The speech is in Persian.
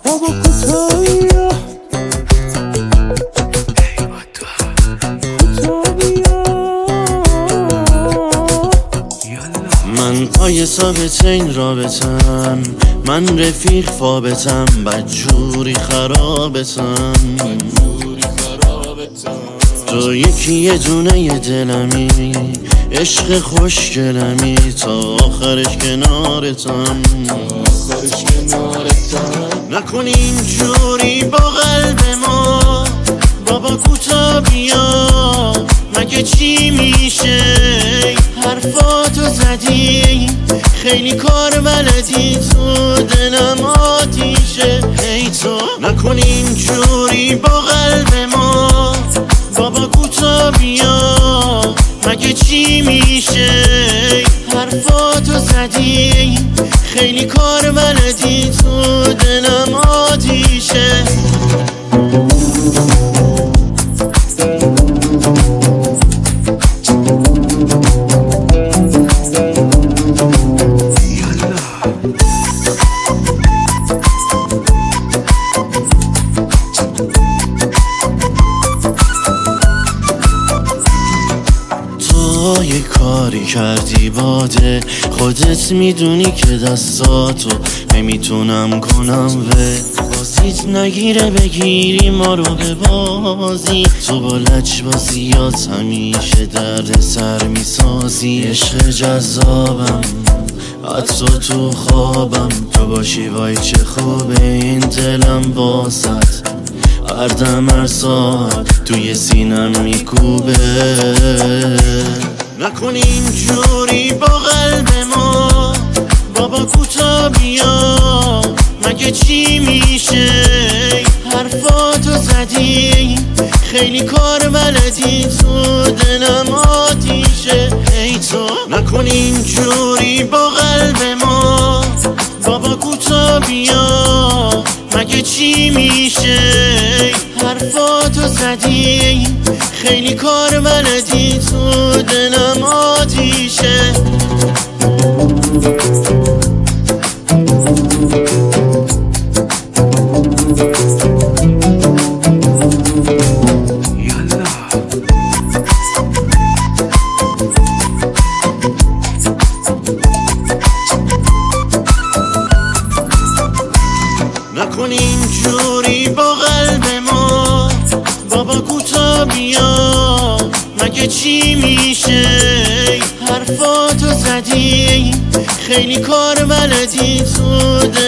بابا کوتاهیا من پای ثابت این رابطم، من رفیق فابتم، بدجوری خرابتم. تو یکی یه دونه دلمی، عشق خوشگلمی، تا آخرش کنارتم. نکن اینجوری با قلب ما بابا کوتا بیا، مگه چی میشه؟ حرفاتو زدی خیلی کار بلدی، تو دلم آتیشه. ای تو نکن اینجوری با قلب ما بابا کوتا بیا، مگه چی میشه؟ حرفاتو زدی خیلی کار بلدی، تو دلم آتیشه. یه کاری کردی باده، خودت میدونی که دستاتو نمیتونم کنم و بازیت نگیره بگیری ما رو به بازی. تو با لجبازیات همیشه درد سر میسازی، عشق جذابم حتی تو خوابم، تو باشی وای چه خوبه این دلم باست، هر دم هر ساعت توی سینم میکوبه. نکن اینجوری با قلب ما بابا کوتا بیا، مگه چی میشه؟ حرفاتو زدی خیلی کار بلدی، تو دلم آتیشه. ای تو نکن اینجوری با قلب ما بابا کوتا بیا، مگه چی میشه؟ حرفاتو زدی خیلی کار بلدی، تو دلم آتیشه. نکن اینجوری با قلب ما بابا کوتا بیا، مگه چی میشه؟ حرفاتو زدی خیلی کار بلدی، تو